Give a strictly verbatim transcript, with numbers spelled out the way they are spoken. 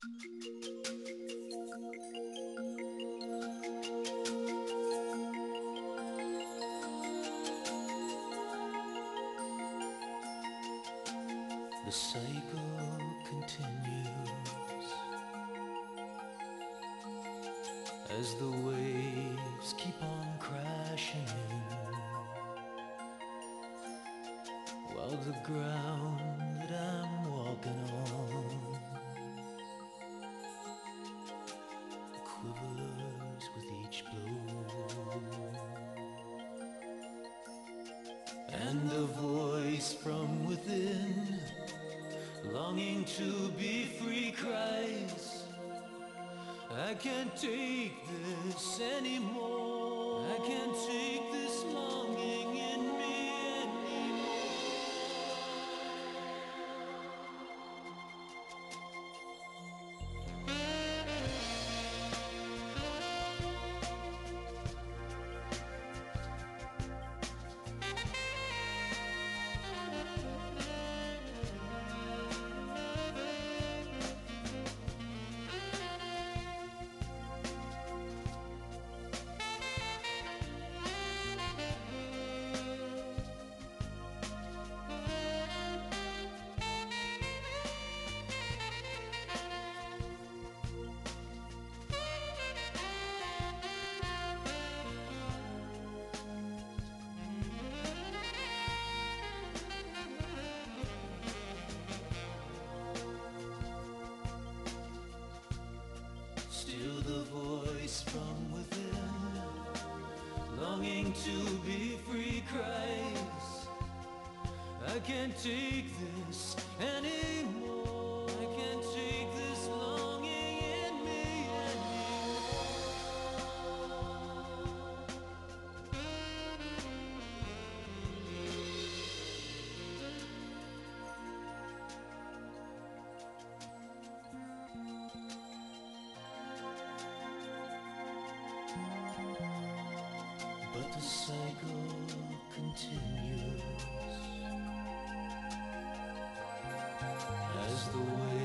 The cycle continues as the waves keep on crashing in, while the ground that I'm walking on quivers with each blow. And a voice from within, longing to be free, cries, I can't take this anymore. I can't take this longing in me anymore. Still the voice from within, longing to be free, cries, I can't take this anymore. I can't take this longing in me anymore. But the cycle continues as the way